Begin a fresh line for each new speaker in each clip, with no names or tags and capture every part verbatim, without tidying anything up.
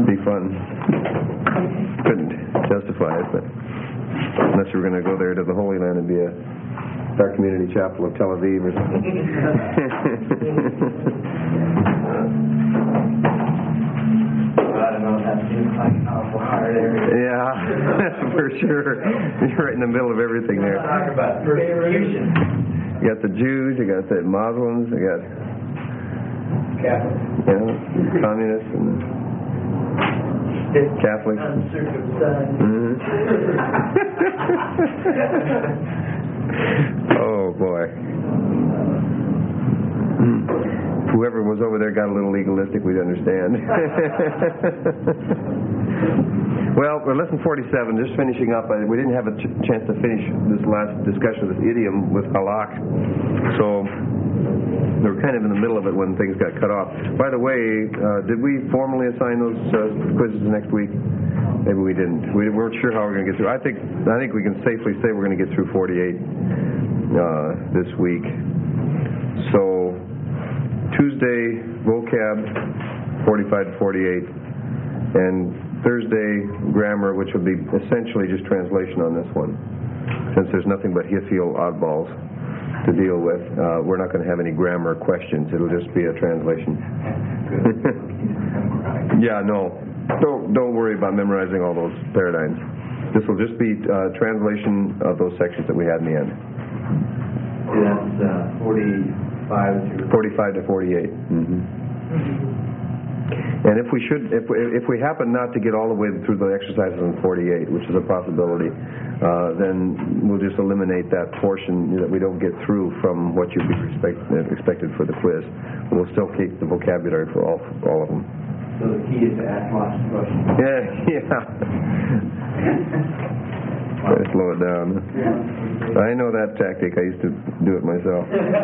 be fun. Couldn't justify it, but unless you were going to go there to the Holy Land and be a our community chapel of Tel Aviv or something.
I don't know if that seems like an awful hard area.
Yeah, for sure. You're right in the middle of everything there.
Talk about persecution.
You got the Jews, you got the Muslims, you got
Catholics.
Yeah, communists and Catholics.
Uncircumcised.
Mm-hmm. Oh boy. Whoever was over there got a little legalistic, we'd understand. Well, we're lesson forty-seven, just finishing up. We didn't have a ch- chance to finish this last discussion of this idiom with halak, so we were kind of in the middle of it when things got cut off. By the way, uh, did we formally assign those uh, quizzes next week? Maybe we didn't. We weren't sure how we were going to get through. I think I think we can safely say we're going to get through forty-eight uh, this week. So Tuesday, vocab, forty-five to forty-eight, and Thursday, grammar, which will be essentially just translation on this one. Since there's nothing but Hithiel oddballs to deal with, uh, we're not going to have any grammar questions. It'll just be a translation. Yeah, no. Don't, don't worry about memorizing all those paradigms. This will just be uh, translation of those sections that we had in the end.
That's uh, forty-five to
forty-five to forty-eight. Mm-hmm. And if we should, if we, if we happen not to get all the way through the exercises in forty-eight, which is a possibility, uh, then we'll just eliminate that portion that we don't get through from what you'd be respect, expected for the quiz. We'll still keep the vocabulary for all all of them.
So the key is to ask lots of questions.
Yeah, yeah. Try to slow it down. I know that tactic. I used to do it myself.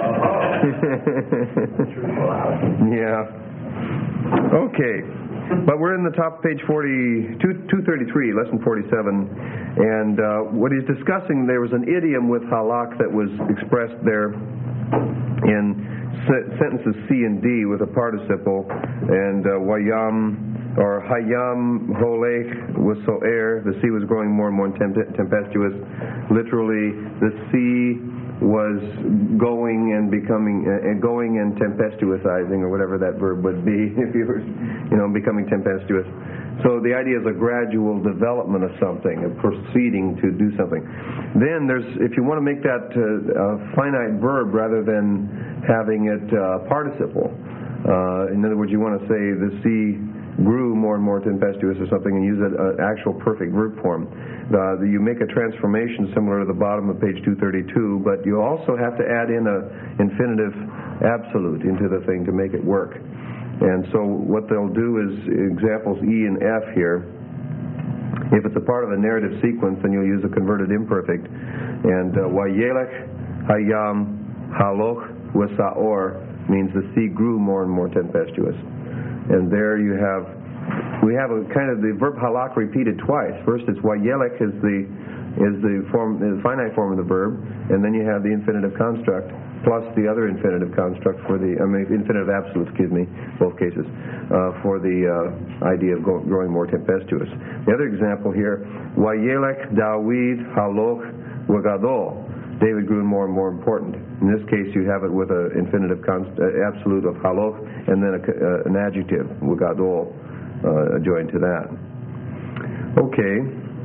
Yeah. Okay, but we're in the top of page forty, two thirty-three, lesson forty-seven, and uh, what he's discussing, there was an idiom with halak that was expressed there in se- sentences C and D with a participle, and uh, wayam or hayam holech was so'er, the sea was growing more and more temp- tempestuous. Literally, the sea was going and becoming, uh, going and tempestuousizing, or whatever that verb would be, if you were, you know, becoming tempestuous. So the idea is a gradual development of something, a proceeding to do something. Then there's, if you want to make that uh, a finite verb rather than having it uh, participle, uh, in other words, you want to say the sea grew more and more tempestuous or something, and use an uh, actual perfect verb form. Uh, you make a transformation similar to the bottom of page two thirty-two, but you also have to add in a infinitive absolute into the thing to make it work. And so what they'll do is examples E and F here. If it's a part of a narrative sequence, then you'll use a converted imperfect. And Wayelech hayam haloch wasaor means the sea grew more and more tempestuous. And there you have, we have a kind of the verb halak repeated twice. First, it's wayelech is the is the form, the finite form of the verb, and then you have the infinitive construct plus the other infinitive construct for the, I mean, infinitive absolute, excuse me, both cases, uh, for the uh, idea of go, growing more tempestuous. The other example here, wayelech David haloch wagadol. David grew more and more important. In this case, you have it with an infinitive const- uh, absolute of haloch, and then a, uh, an adjective, wagadol, uh, joined to that. Okay.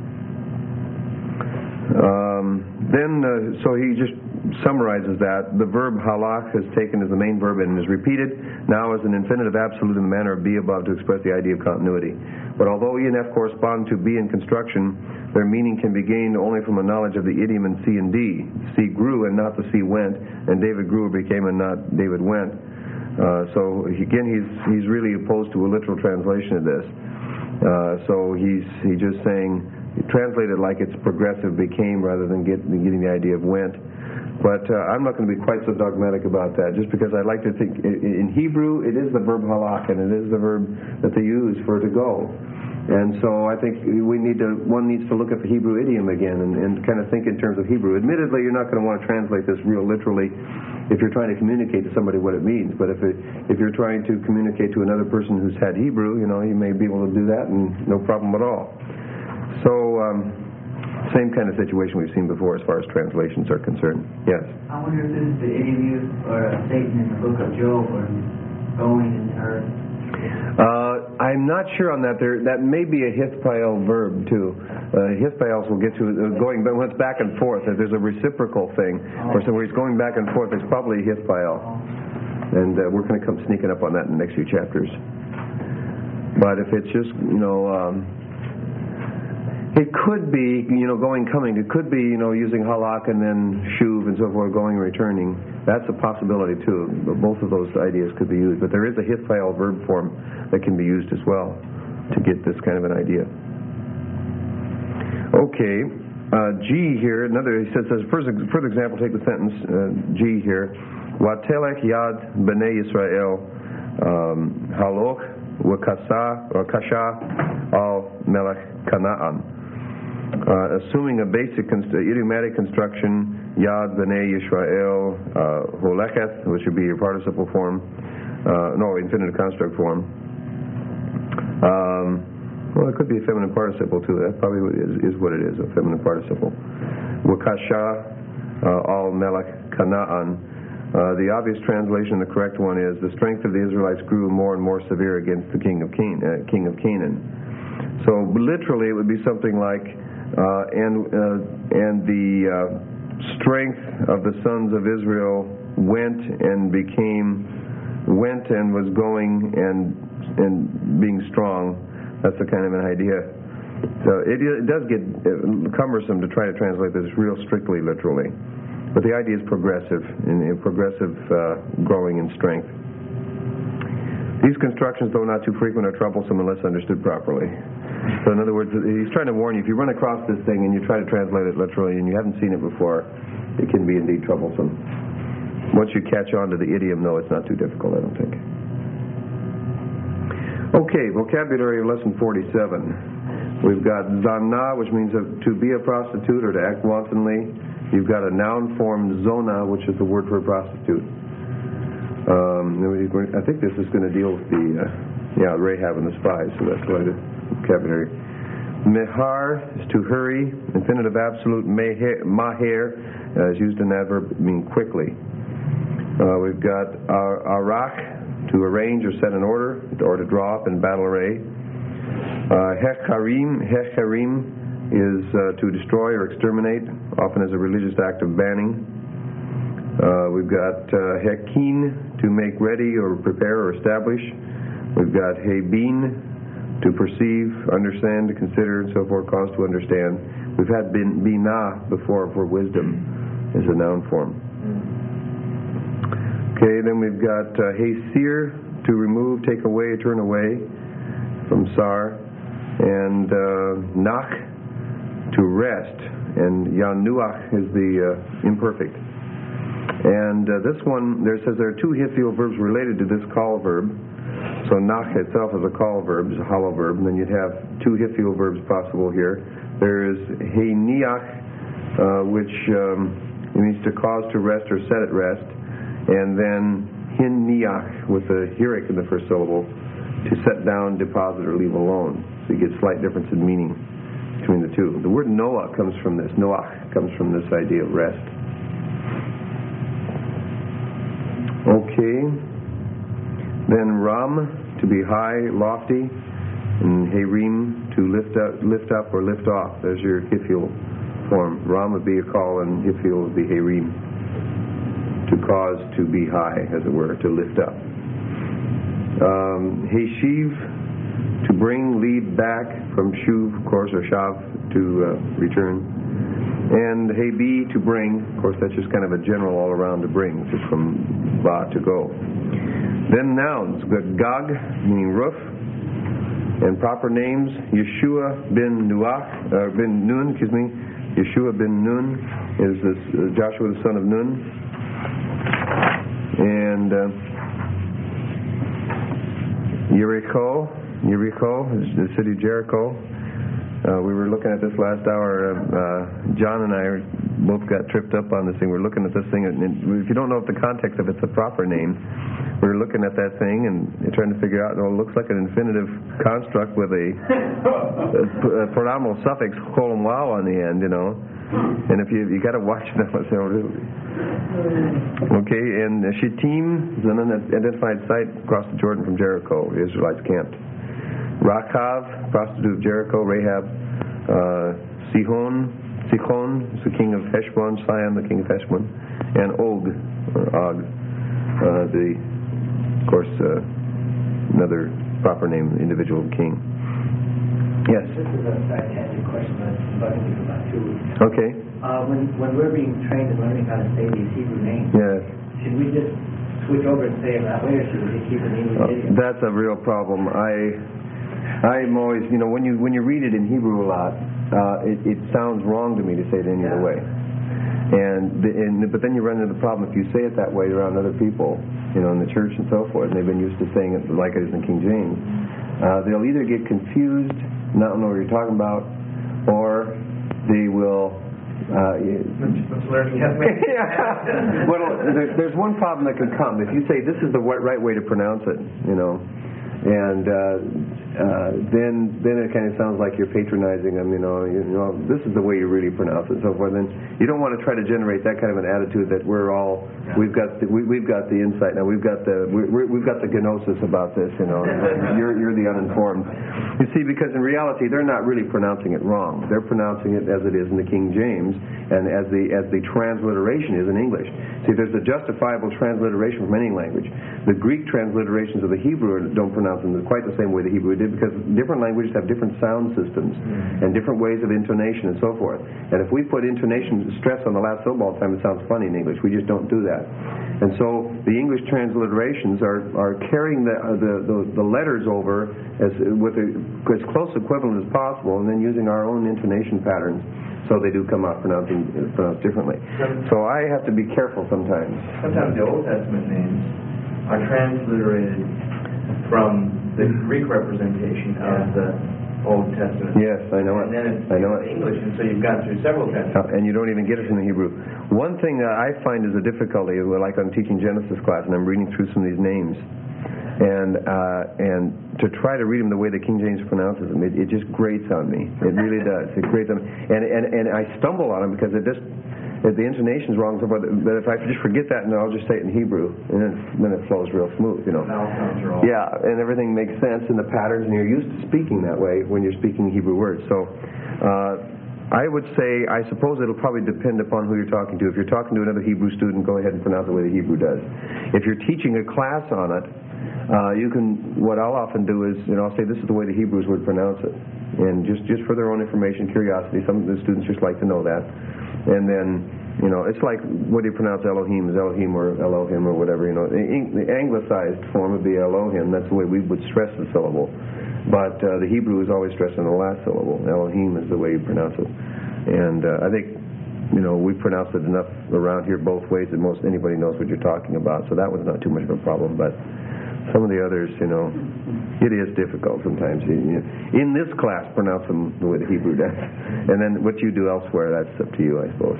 Um, then, uh, so he just summarizes that. The verb halach is taken as the main verb and is repeated now as an infinitive absolute in the manner of be above to express the idea of continuity. But although E and F correspond to be in construction, their meaning can be gained only from a knowledge of the idiom in C and D. C grew and not the sea went, and David grew became and not David went. Uh, so again, he's he's really opposed to a literal translation of this. Uh, so he's he's just saying, translate it like it's progressive became rather than get, getting the idea of went. But uh, I'm not going to be quite so dogmatic about that, just because I like to think, in Hebrew, it is the verb halak, and it is the verb that they use for to go. And so I think we need to, one needs to look at the Hebrew idiom again and, and kind of think in terms of Hebrew. Admittedly, you're not going to want to translate this real literally if you're trying to communicate to somebody what it means. But if it, if you're trying to communicate to another person who's had Hebrew, you know, you may be able to do that and no problem at all. So, um, same kind of situation we've seen before as far as translations are concerned. Yes?
I wonder if this is the idiom used for uh, Satan in the book of Job, or going in the earth.
Uh, I'm not sure on that. There, that may be a hithpael verb too. Uh, hithpaels will get to uh, going, but when it's back and forth, if there's a reciprocal thing, or so where he's going back and forth, there's probably a hithpael, and uh, we're going to come sneaking up on that in the next few chapters. But if it's just, you know, um, it could be, you know, going, coming. It could be, you know, using halak and then shuv and so forth, going and returning. That's a possibility too. Both of those ideas could be used. But there is a hithpael verb form that can be used as well to get this kind of an idea. Okay, uh, G here. Another, he says, says further, further example. Take the sentence uh, G here. Watelech yad b'nei Yisrael um, haloch v'kasa or kasha al melech Canaan. Uh, assuming a basic const- idiomatic construction, Yad B'nai Yisrael uh, Holecheth, which would be your participle form, uh, no, infinitive construct form. Um, well, it could be a feminine participle too. That probably is, is what it is, a feminine participle. Wakasha uh, Al Melech Canaan. Uh, the obvious translation, the correct one is, the strength of the Israelites grew more and more severe against the king of, Can- uh, king of Canaan. So literally it would be something like, uh, and uh, and the uh, strength of the sons of Israel went and became, went and was going and and being strong. That's the kind of an idea. So it, it does get cumbersome to try to translate this real strictly literally. But the idea is progressive, in, in progressive uh, growing in strength. These constructions, though not too frequent, are troublesome unless understood properly. So in other words, he's trying to warn you, if you run across this thing and you try to translate it literally and you haven't seen it before, it can be indeed troublesome. Once you catch on to the idiom, though, it's not too difficult, I don't think. Okay, vocabulary of lesson forty-seven. We've got zana, which means to be a prostitute or to act wantonly. You've got a noun form, zona, which is the word for a prostitute. Um, I think this is going to deal with the, uh, yeah, Rahab and the spies, so that's why the vocabulary. Mehar is to hurry. Infinitive absolute, meher, maher uh, is used in that verb, meaning quickly. Uh, we've got ar- arak, to arrange or set in order, or to draw up in battle array. Uh, hecharim, hecharim is uh, to destroy or exterminate, often as a religious act of banning. Uh, we've got uh, hekin, to make ready or prepare or establish. We've got hebin, to perceive, understand, to consider, and so forth, cause to understand. We've had bin, binah before for wisdom as a noun form. Okay, then we've got uh, hesir, to remove, take away, turn away from sar. And uh, nach, to rest. And yanuach is the uh, imperfect. And uh, this one, there says there are two hithil verbs related to this call verb. So nach itself is a call verb, is a hollow verb, and then you'd have two hithil verbs possible here. There is heiniach, uh, which um, means to cause to rest or set at rest, and then hinniach with a hirik in the first syllable, to set down, deposit, or leave alone. So you get a slight difference in meaning between the two. The word Noah comes from this. Noach comes from this idea of rest. Okay. Then Ram, to be high, lofty, and Herim, to lift up, lift up or lift off. There's your hithil form. Ram would be a call, and hithil would be Herim, to cause to be high, as it were, to lift up. Um, Heshiv, to bring, lead back from shuv, of course, or shav, to uh, return. And Hebi, to bring. Of course, that's just kind of a general all-around to bring, just from ba to go. Then nouns. We've got Gog, meaning roof. And proper names, Yeshua bin Nuach, uh, bin Nun, excuse me. Yeshua bin Nun is this, uh, Joshua the son of Nun. And uh, Jericho, Jericho, the city of Jericho. Uh, we were looking at this last hour. Uh, John and I both got tripped up on this thing. We're looking at this thing, and if you don't know the context of it's a proper name, we were looking at that thing and trying to figure out. Well, it looks like an infinitive construct with a, a, a pronominal suffix colon wow on the end, you know. And if you you got to watch that, say, oh, really? Okay, and Shittim is an unidentified site across the Jordan from Jericho. The Israelites camped. Rachav, prostitute of Jericho. Rahab, uh, Sihon, Sichon is the king of Heshbon. Sihon, the king of Heshbon, and Og, or Og, uh, the, of course, uh, another proper name, individual king. Yes.
This is a sarcastic question, but it's bugging me for about two weeks.
Okay.
Uh, when when we're being trained and learning how to say these Hebrew names,
Yes.
should we just switch over and say it that way, or should we just keep an English
Uh,
idiom?
that's a real problem. I. I'm always, you know, when you when you read it in Hebrew a lot, uh, it, it sounds wrong to me to say it any other way. And, the, and but then you run into the problem if you say it that way around other people, you know, in the church and so forth, and they've been used to saying it like it is in King James. Uh, they'll either get confused, not know what you're talking about, or they will. Uh,
Let's learn
yeah. Well, there, there's one problem that could come if you say this is the right way to pronounce it, you know. And uh, uh, then then it kind of sounds like you're patronizing them, you know, you know, this is the way you really pronounce it and so forth. And you don't want to try to generate that kind of an attitude that we're all, we've got the, we, we've got the insight now, we've got the we, we've got the gnosis about this, you know, you're, you're the uninformed. You see, because in reality, they're not really pronouncing it wrong. They're pronouncing it as it is in the King James and as the as the transliteration is in English. See, there's a justifiable transliteration from any language. The Greek transliterations of the Hebrew don't pronounce them quite the same way the Hebrew did, because different languages have different sound systems and different ways of intonation and so forth. And if we put intonation stress on the last syllable all the time, it sounds funny in English. We just don't do that. And so the English transliterations are, are carrying the, the, the, the letters over as with a, as close equivalent as possible, and then using our own intonation patterns, so they do come out pronouncing pronounced differently. So I have to be careful sometimes.
Sometimes the Old Testament names are transliterated from the Greek representation of the Old Testament.
Yes, I know it.
And then it's
I know it.
English, and so you've gone through several
Uh,
translations.
and you don't even get it from the Hebrew. One thing that I find is a difficulty, like I'm teaching Genesis class and I'm reading through some of these names, and uh, and to try to read them the way the King James pronounces them, it, it just grates on me. It really does. It grates on me. And, and, and I stumble on them because it just, if the intonation's wrong, so forth, but if I just forget that, and I'll just say it in Hebrew, and then, then it flows real smooth, you know.
Vowel sounds are all.
Yeah, and everything makes sense in the patterns, and you're used to speaking that way when you're speaking Hebrew words. So uh, I would say, I suppose it'll probably depend upon who you're talking to. If you're talking to another Hebrew student, go ahead and pronounce it the way the Hebrew does. If you're teaching a class on it, uh, you can, what I'll often do is, you know, I'll say this is the way the Hebrews would pronounce it. And just, just for their own information, curiosity, some of the students just like to know that. And then, you know, it's like, what do you pronounce Elohim? Is Elohim or Elohim or whatever, you know. The, the anglicized form would be Elohim. That's the way we would stress the syllable. But uh, the Hebrew is always stressed on the last syllable. Elohim is the way you pronounce it. And uh, I think, you know, we pronounce it enough around here both ways that most anybody knows what you're talking about. So that was not too much of a problem. But some of the others, you know, it is difficult sometimes. You, you, in this class, pronounce them the way the Hebrew does. And then what you do elsewhere, that's up to you, I suppose.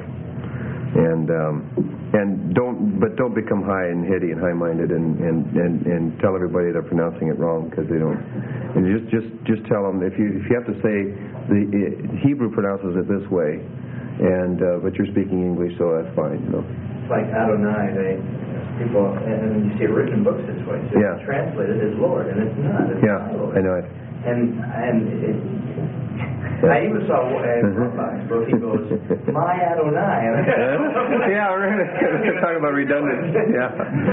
And um, and don't, but don't become high and heady and high-minded and, and, and, and tell everybody they're pronouncing it wrong, because they don't. And just just just tell them, if you if you have to say the uh, Hebrew pronounces it this way, and uh, but you're speaking English, so that's fine, you know.
It's like Adonai, they people, and then you see it written in books this way. So
Yeah.
it's translated as Lord, and it's not. It's
Yeah,
not Lord.
I know it.
And and it, I even saw a Brooks book. He goes, "My Adonai."
Yeah, we're going to talk about redundant. Yeah.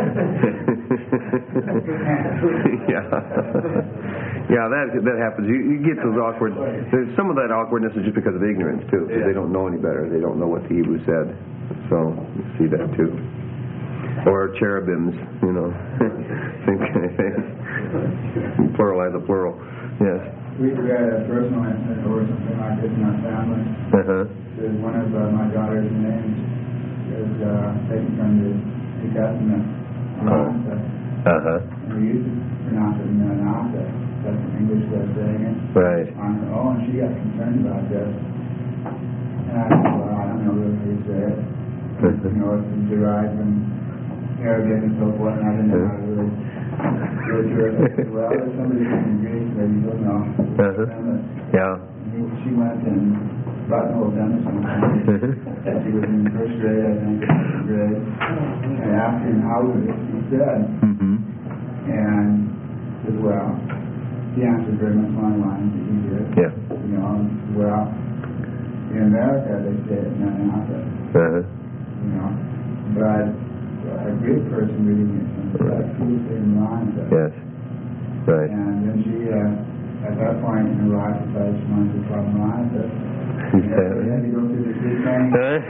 Yeah. Yeah, that that happens. You, you get those awkward. There's some of that awkwardness is just because of ignorance too, because
Yeah.
they don't know any better. They don't know what the Hebrew said. So you see that too. Or cherubims, you know, same kind of thing. Pluralize a plural. Yes.
We had a personal incident or something like this in our family.
Uh-huh.
There's one of uh, my daughter's names is uh, taken from the New Testament, Manasa,
Uh-huh.
and we used to pronounce it Manasa. that's an English way of saying it,
Right.
on her own. She got concerned about this. And I said, well, I don't know really how you say it. You know, it's derived from Arabic and so forth, and I didn't know how to really do it to her. I said, well, there's somebody from Greece that you don't know.
Uh-huh. Yeah.
And she went and brought an old dentist one time. She was in first grade, I think, second grade. And I asked him how was it, he said,
Mm-hmm.
and said, well, he answered very much my lines that he did.
Yeah.
You know, well, in America they say it Manana,
Uh-huh.
you know, but a Greek person reading it from that feels in Manana.
Yes. Right.
And then she, uh, at that point in her life, decided she wanted to call Manana.
You
And
said
so we had to go through the Greek thing.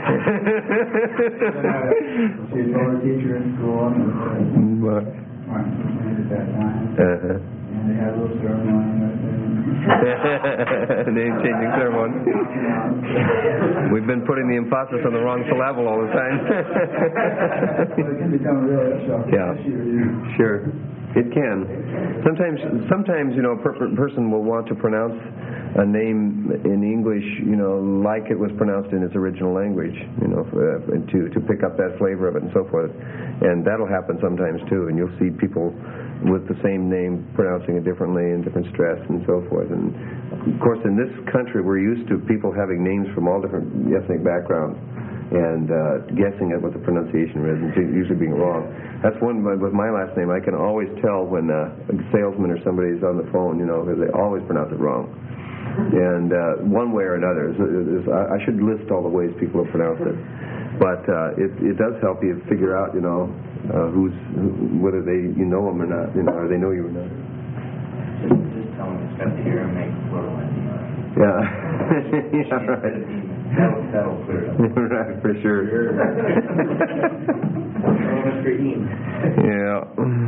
She had told her teacher in school, and it was
But,
Martin at that time.
uh-huh.
And they had a little ceremony with
Name changing ceremony. We've been putting the emphasis on the wrong syllable all the time.
Well, it can become a real issue.
Yeah.
issue.
Sure. It can. Sometimes, sometimes you know, a per- person will want to pronounce a name in English, you know, like it was pronounced in its original language, you know, uh, to to pick up that flavor of it and so forth. And that'll happen sometimes too. And you'll see people with the same name pronouncing it differently and different stress and so forth. And of course, in this country, we're used to people having names from all different ethnic backgrounds and uh, guessing at what the pronunciation is and usually being wrong. That's one with my last name. I can always tell when uh, a salesman or somebody is on the phone, you know, because they always pronounce it wrong. And uh, one way or another. Is, is, I should list all the ways people have pronounced it. But uh, it, it does help you figure out, you know, uh, who's who, whether they you know them or not, you know, or they know you or not.
Just, just tell them it's got the here and make plural ending.
Yeah. Yeah, right.
That'll, that'll clear it up.
Right, for sure. Yeah.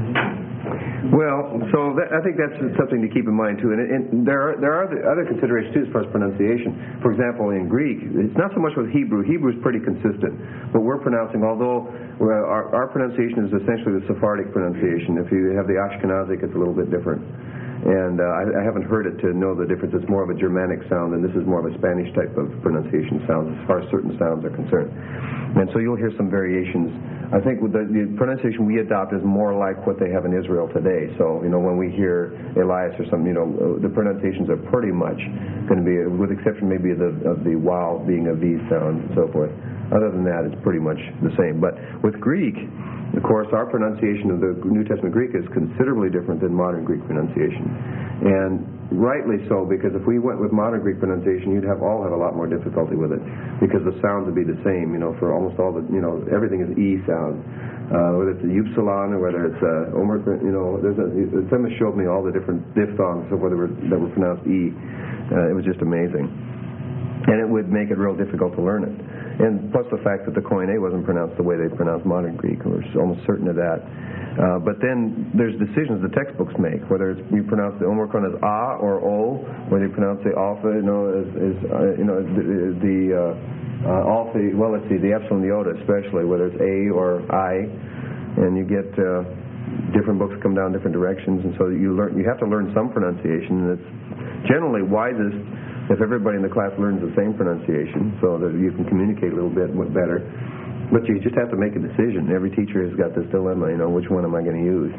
Well, so that, I think that's something to keep in mind too. And, and there are there are other considerations too as far as pronunciation. For example, in Greek, it's not so much with Hebrew. Hebrew is pretty consistent, but we're pronouncing, although well, our, our pronunciation is essentially the Sephardic pronunciation. If you have the Ashkenazic, it's a little bit different. And uh, I, I haven't heard it to know the difference. It's more of a Germanic sound, and this is more of a Spanish type of pronunciation sounds as far as certain sounds are concerned. And so you'll hear some variations. I think with the, the pronunciation we adopt is more like what they have in Israel today. So, you know, when we hear Elias or something, you know, the pronunciations are pretty much going to be, with exception maybe of the, of the wow being a V sound and so forth. Other than that, it's pretty much the same. But with Greek, of course, our pronunciation of the New Testament Greek is considerably different than modern Greek pronunciation. And rightly so, because if we went with modern Greek pronunciation, you'd have all have a lot more difficulty with it, because the sounds would be the same, you know, for almost all the, you know, everything is E sound. Uh, whether it's a upsilon or whether it's a omicron, you know, there's a, someone showed me all the different diphthongs of whether were, that were pronounced E. Uh, it was just amazing. And it would make it real difficult to learn it. And plus the fact that the Koine wasn't pronounced the way they pronounce modern Greek. We're almost certain of that. Uh, but then there's decisions the textbooks make, whether it's, you pronounce the Omicron as A or O, whether you pronounce the alpha, you know, as, as uh, you know, the, the uh, uh, alpha, well, let's see, the epsilon, the iota especially, whether it's A or I, and you get uh, different books come down different directions, and so you learn, you have to learn some pronunciation, and it's generally wisest if everybody in the class learns the same pronunciation so that you can communicate a little bit better. But you just have to make a decision. Every teacher has got this dilemma, you know, which one am I going to use?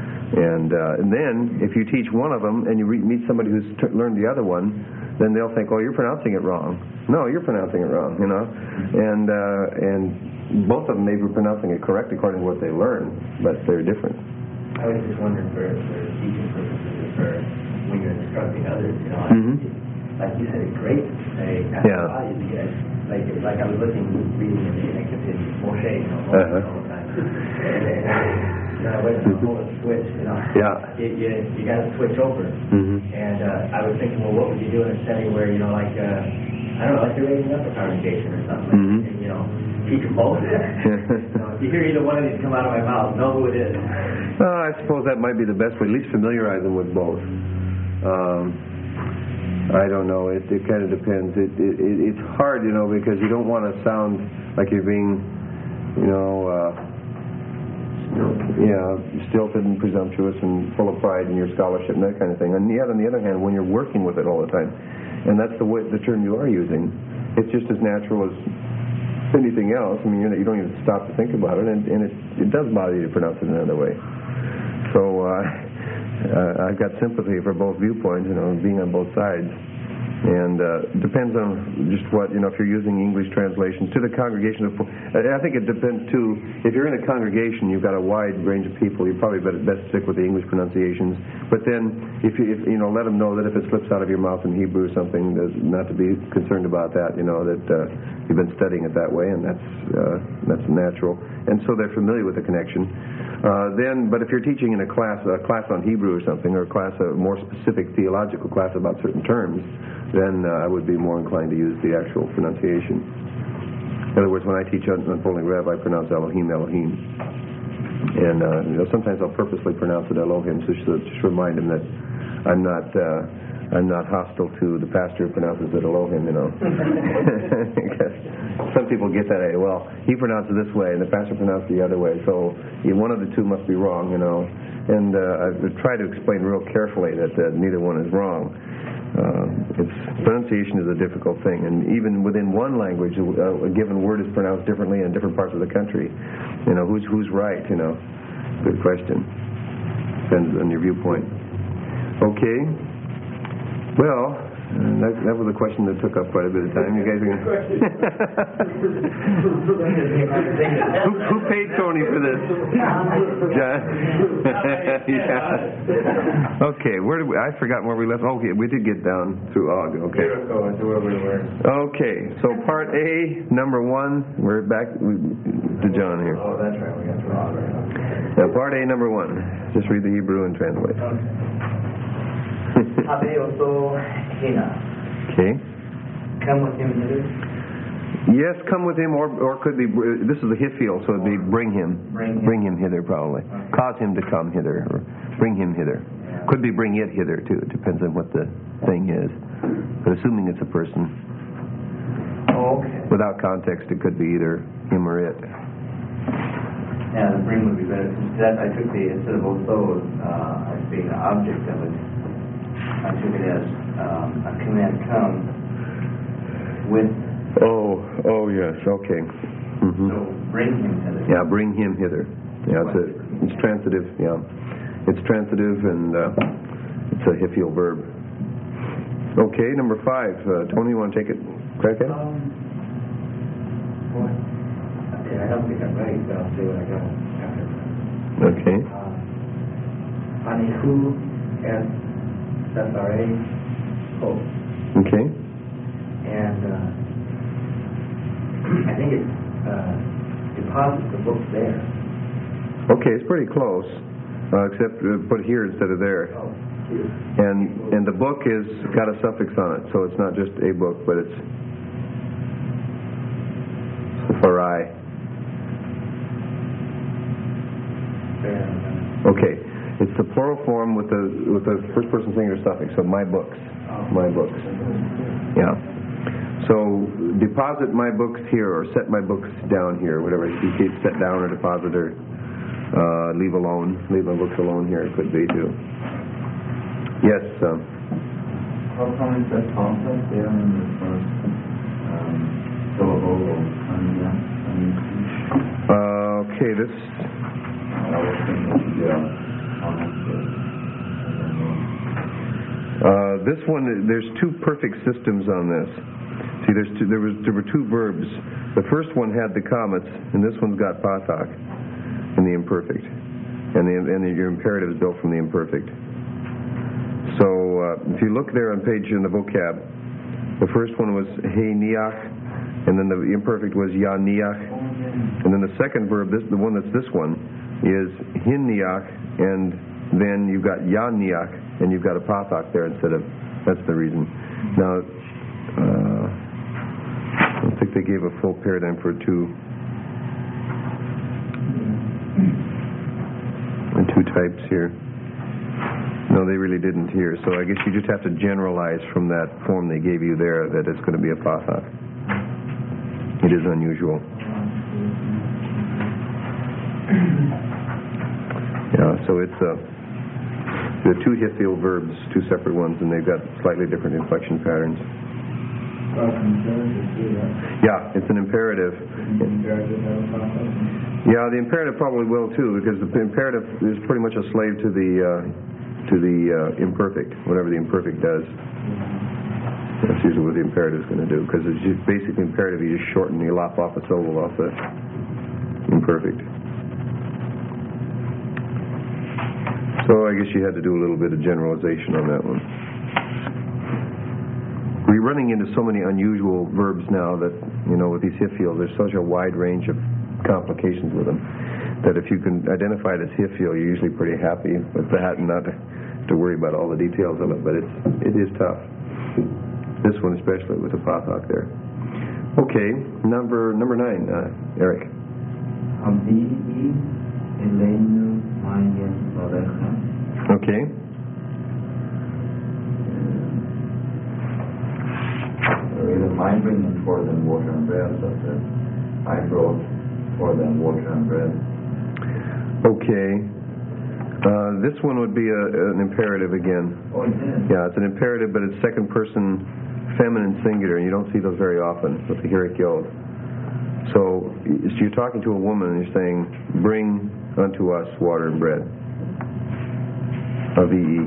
And uh, and then if you teach one of them and you re- meet somebody who's t- learned the other one, then they'll think, oh, you're pronouncing it wrong. No, you're pronouncing it wrong, you know. And uh, and both of them may be pronouncing it correct according to what they learn, but they're different.
I was just wondering for, for teaching purposes, for when you're instructing others, you know,
Mm-hmm.
like you said, it's great to say after
Yeah.
values again. Like, like I was listening, reading in the Exodus, Moshe, you know, Moses
Uh-huh.
all the time. And, and, you know, wait a hold a switch, you know.
Yeah.
You, you, you got to switch over.
Mm-hmm.
And uh, I was thinking, well, what would you do in a setting where, you know, like, uh, I don't know, like you're raising up a congregation or something.
Mm-hmm.
And, you know, teach them both. You know, if you hear either one of these come out of my mouth, know who it is.
Uh, I suppose that might be the best way, at least familiarize them with both. Um, I don't know. It, it kind of depends. It, it, it it's hard, you know, because you don't want to sound like you're being, you know, uh, yeah, stilted and presumptuous and full of pride in your scholarship and that kind of thing. And yet, on the other hand, when you're working with it all the time, and that's the way, the term you are using, it's just as natural as anything else. I mean, you're, you don't even stop to think about it, and, and it, it does bother you to pronounce it another way. So uh, uh, I've got sympathy for both viewpoints, you know, being on both sides. And uh, depends on just what, you know, if you're using English translations to the congregation. Of, I think it depends, too, if you're in a congregation, you've got a wide range of people, you probably better best stick with the English pronunciations. But then, if you, if, you know, let them know that if it slips out of your mouth in Hebrew or something, not to be concerned about that, you know, that uh, you've been studying it that way, and that's, uh, that's natural. And so they're familiar with the connection. Uh, then, but if you're teaching in a class, a class on Hebrew or something, or a class, a more specific theological class about certain terms, then uh, I would be more inclined to use the actual pronunciation. In other words, when I teach Unfolding Rev, I pronounce Elohim, Elohim. And uh, you know, sometimes I'll purposely pronounce it Elohim, just to just remind him that I'm not uh, I'm not hostile to the pastor who pronounces it Elohim, you know. Because some people get that, well, he pronounces it this way, and the pastor pronounces it the other way, so yeah, one of the two must be wrong, you know. And uh, I try to explain real carefully that uh, neither one is wrong. Uh, it's, pronunciation is a difficult thing, and even within one language, a, a given word is pronounced differently in different parts of the country. You know, who's who's right? You know, good question. Depends on your viewpoint. Okay. Well, uh, that, that was a question that took up quite a bit of time. You guys are gonna... who, who paid Tony for this? John. Yeah. Okay. Where did we? I forgot where we left. Okay, we did get down through Og. Okay.
Jericho is where we were.
Okay. So part A, number one. We're back to John here.
Oh, that's right. We got through Og right
Now,
now.
part A, number one. Just read the Hebrew and translate.
Habe also Hina.
Okay.
Come with him hither.
Yes, come with him, or or could be. This is a Hifil, so it'd be bring him,
Bring him.
bring him hither, probably.
Okay.
Cause him to come hither, or bring him hither.
Yeah.
Could be bring it hither too. It depends on what the thing is. But assuming it's a person,
Oh, okay.
without context, it could be either him or it.
Yeah, the bring would be better. Since that I took the instead of also uh, as being an object of it, I took it as um, a command come with.
Oh, oh yes, okay. Mm-hmm.
So bring him hither.
Yeah, bring him hither. Yeah, it's a, it's transitive. Yeah, it's transitive, and uh, it's a Hifil verb. Okay, number five. Uh, Tony, you want to take it? Crack at it?
Um, what? Okay, I don't think I'm ready, but I'll see what I got after.
Okay.
Uh, Anihu as Safare Hope.
Okay.
And uh, I think it uh, deposits the book there.
Okay, it's pretty close, uh, except uh, put here instead of there.
Oh, here.
And and the book is got a suffix on it, so it's not just a book, but it's Safarai.
There.
Okay, it's the plural form with the with the first person singular suffix. So my books, my books. Yeah. So deposit my books here, or set my books down here, whatever. You keep set down or deposit or uh, leave alone. Leave my books alone here. It could be too. Yes. Um,
How come it says complex there in the first um, syllable of Anya?
uh, okay, this.
I was thinking, yeah,
Uh, this one, there's two perfect systems on this. See, there's two, there was there were two verbs. The first one had the commas, and this one's got pathak in the imperfect, and the and the, your imperative is built from the imperfect. So uh, if you look there on page in the vocab, the first one was hey niach, and then the imperfect was ya niach, and then the second verb, this the one that's this one, is hin niach, and then you've got ya niach, and you've got a pathak there instead of. That's the reason. Now. Uh, I don't think they gave a full paradigm for two and two types here. No, they really didn't here. So I guess you just have to generalize from that form they gave you there that it's going to be a pathak. It is unusual. Uh, so it's uh, the two Hiphil verbs, two separate ones, and they've got slightly different inflection patterns.
Well, it's imperative too, right?
Yeah, it's an imperative.
Imperative have a process.
Yeah, the imperative probably will too, because the imperative is pretty much a slave to the uh, to the uh, imperfect, whatever the imperfect does. That's usually what the imperative is going to do, because it's just basically imperative. You just shorten, you lop off a syllable off the imperfect. So I guess you had to do a little bit of generalization on that one. We're running into so many unusual verbs now that, you know, with these Hiphil, there's such a wide range of complications with them that if you can identify it as Hiphil, you're usually pretty happy with that and not to worry about all the details of it. But it's it is tough. This one especially with the pothawk there. Okay, number number nine, uh, Eric.
Habibi, Elenu, Maya, Lorena.
Okay.
Either I bring for them water and bread, but uh, I brought for them water and bread.
Okay. Uh, this one would be a, an imperative again.
Oh, it is?
Yeah, it's an imperative, but it's second person feminine singular, and you don't see those very often with the Hirik Yod. So, so you're talking to a woman and you're saying, bring unto us water and bread. Avi'i.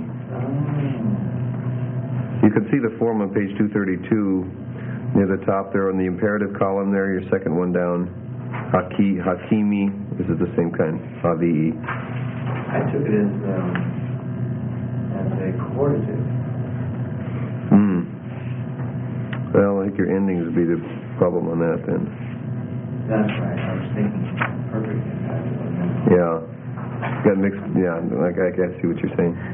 You can see the form on page two thirty-two near the top there on the imperative column there, your second one down. Haki, Hakimi, this is the same kind. Avi'i.
I took it as um, as a coercive.
Hmm. Well, I think your endings would be the problem on that then.
That's right. I was thinking perfect impact.
Yeah. Got mixed. Yeah, I, I, I see what you're saying.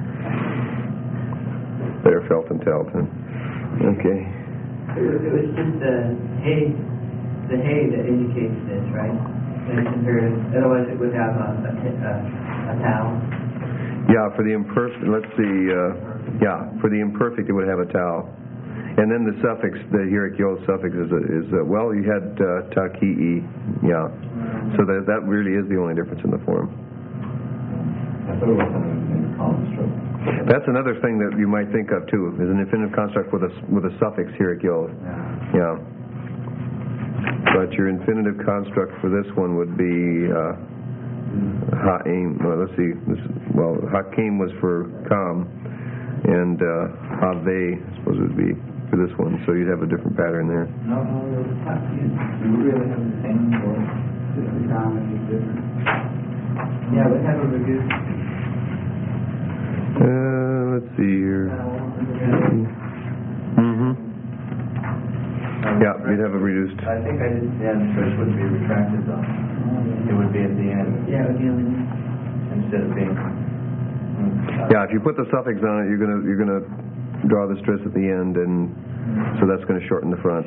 Better felt than felt. Huh? Okay.
It was, it was just the hay, the hay that indicates this, right? When it's imperative. Otherwise, it would have a, a, a, a towel.
Yeah, for the imperfect. Let's see. Uh, yeah, for the imperfect, it would have a towel. And then the suffix, the Hirik Yod suffix is, a, is a, well, you had uh, taki'i. Yeah. So that that really is the only difference in the form.
I thought it was an infinitive construct.
That's another thing that you might think of too, is an infinitive construct with a with a suffix Hirik Yod. Yeah. But your infinitive construct for this one would be uh, ha'im. Well, let's see. This, well, hakim was for kam, and uh, ave, I suppose it would be for this one. So you'd have a different pattern there.
No, no, it's not. You you really have the same word. Just the common is different.
Yeah, it would have a reduced.
Uh, let's see here. Mm-hmm. Yeah, you'd have a reduced.
I think I did. Yeah, the first would be retracted though. It would be at the end
Yeah, it would be on the
instead of being.
Yeah, if you put the suffix on it, you're gonna you're gonna draw the stress at the end, and so that's going to shorten the front.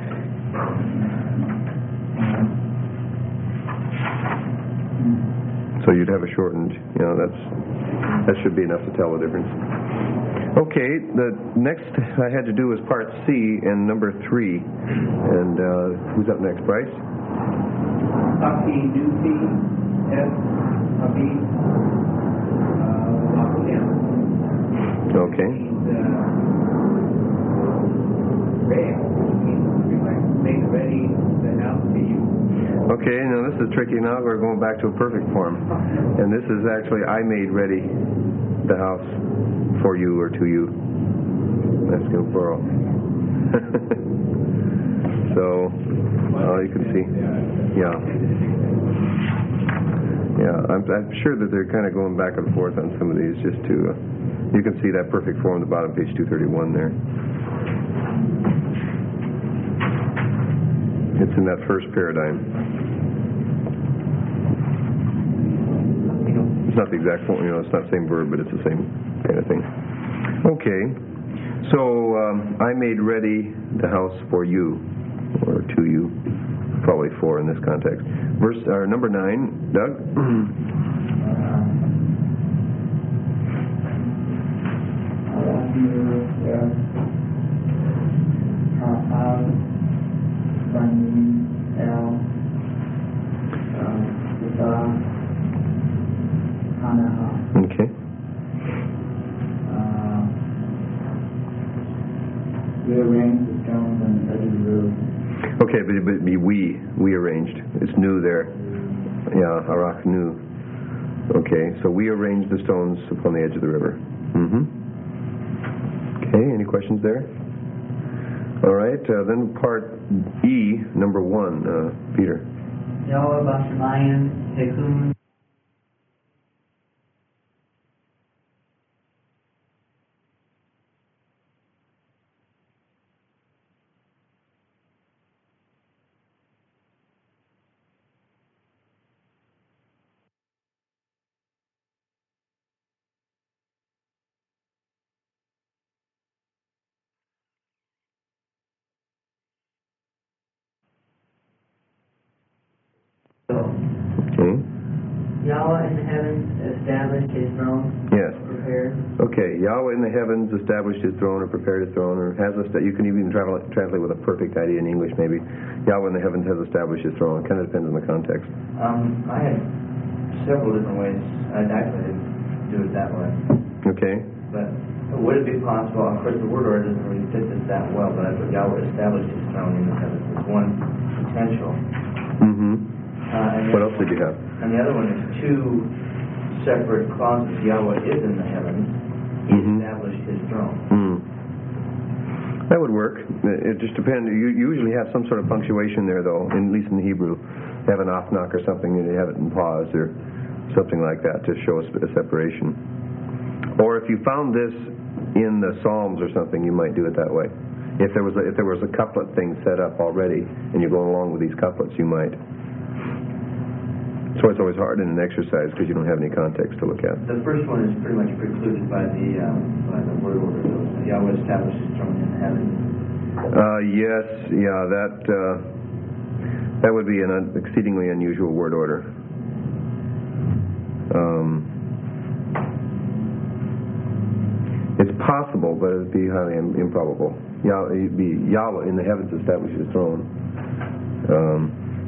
So you'd have a shortened. You know, that's that should be enough to tell the difference. Okay, the next I had to do was part C and number three, and uh, who's up next, Bryce?
Aki, Nufi, S, Abi, Lakulim.
Okay.
Make ready the house for you.
Okay, now this is tricky. Now we're going back to a perfect form. And this is actually, I made ready the house for you or to you. Let's go plural. So, uh, you can see. Yeah. Yeah, I'm, I'm sure that they're kind of going back and forth on some of these just to, uh, you can see that perfect form at the bottom, page two thirty-one there. It's in that first paradigm. It's not the exact form, you know, it's not the same verb, but it's the same kind of thing. Okay, so um, I made ready the house for you, or to you, probably for in this context. Verse, or number nine, Doug?
Bani, El, Sita, Hanaha, We arranged the stones on the edge of the river.
Okay, but but be we we arranged. It's new there. Yeah, Arak new. Okay, so we arranged the stones upon the edge of the river. Mm-hmm. Okay, any questions there? All right, uh, then part E, number one, uh, Peter.
Yahweh Bashamayim Tekun.
Okay.
Yahweh in the heavens established his throne.
Yes.
Prepared.
Okay, Yahweh in the heavens established his throne or prepared his throne, or has a, you can even travel, translate with a perfect idea in English maybe. Yahweh in the heavens has established his throne. It kind of depends on the context.
Um, I had several different ways. I actually didn't do it that way.
Okay.
But would it be possible, of course the word order doesn't really fit this that well, but I thought Yahweh established his throne in the heavens as one potential.
Mm-hmm.
Uh, and
What
the-
else did you have?
And the other one is two separate clauses. Yahweh is in the heavens. He
Mhm.
established his throne.
Mm. That would work. It just depends. You usually have some sort of punctuation there, though, in, at least in Hebrew. You have an off knock or something, and you have it in pause or something like that to show a, sp- a separation. Or if you found this in the Psalms or something, you might do it that way. If there was a, if there was a couplet thing set up already, and you're going along with these couplets, you might. So it's always hard in an exercise because you don't have any context to look at.
The first one is pretty much precluded by the um, by the word order. So Yahweh established his throne in heaven.
Uh, yes, yeah, that uh, that would be an un- exceedingly unusual word order. Um, it's possible, but it'd be highly im- improbable. Yah- it'd be Yahweh in the heavens established his throne. Um,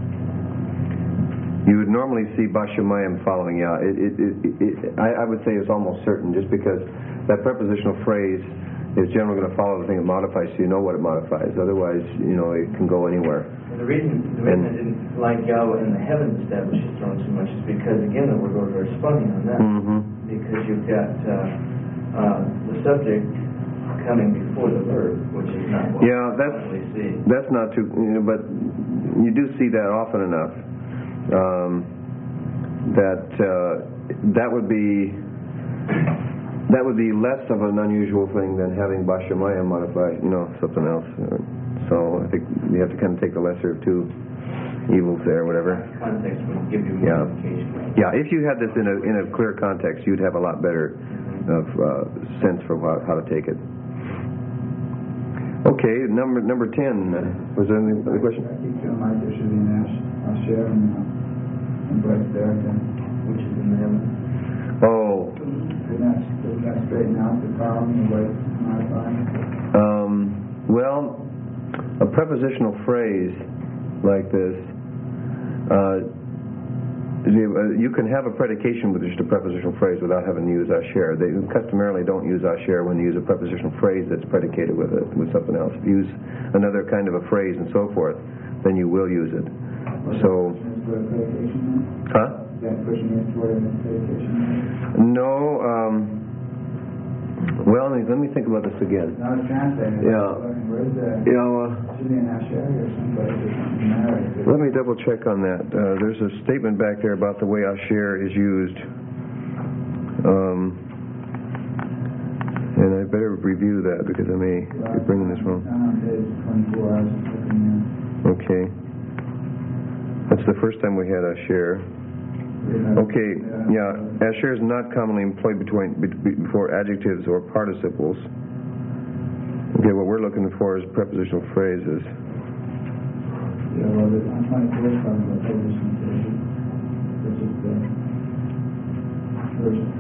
You would normally see Bashamayim following Yah. It, it, it, it, I, I would say it's almost certain, just because that prepositional phrase is generally going to follow the thing it modifies, so you know what it modifies. Otherwise, you know, it can go anywhere.
And the reason the reason I didn't like Yahweh in the heavens established his throne so much is because, again, the word order is funny on that.
Mm-hmm.
Because you've got uh, uh, the subject coming before the verb, which is not what
Yeah,
we
that's
normally see.
that's not too, you know, but you do see that often enough. Um, that uh, that would be that would be less of an unusual thing than having Bashamayim modify, you know, something else. So I think you have to kind of take the lesser of two evils there, whatever.
Context would give you more
Yeah.
indication.
Yeah, if you had this in a in a clear context, you'd have a lot better of uh, sense for how, how to take it. Okay, number number ten. Uh, was there any other question?
I keep feeling like there should be an Ash, Asher and, uh, and Bless there again.
Which is in the heavens.
Oh,
Couldn't that, doesn't that straighten out the problem, the way it's modified?
um, well, a prepositional phrase like this, uh, you, uh, you can have a predication with just a prepositional phrase without having to use asher. They customarily don't use asher when you use a prepositional phrase that's predicated with it, with something else. If you use another kind of a phrase and so forth, then you will use it. So,
Is there a predication there?
huh?
Is that pushing it toward a predication?
No. Um, well, let me, let me think about this again.
Now it's translated.
Yeah.
Where's the,
Yeah. Well,
should be an Asher or someplace or something there?
let me double check on that. Uh, there's a statement back there about the way asher is used. Um, and I better review that because I may be bringing this wrong.
On page twenty-four, I was just looking there.
Okay. That's the first time we had asher. Okay, yeah, asher is not commonly employed between, be- before adjectives or participles. Okay, what we're looking for is prepositional phrases.
Yeah, well, the- on twenty-four, it's talking about preposition phrases, which is the first.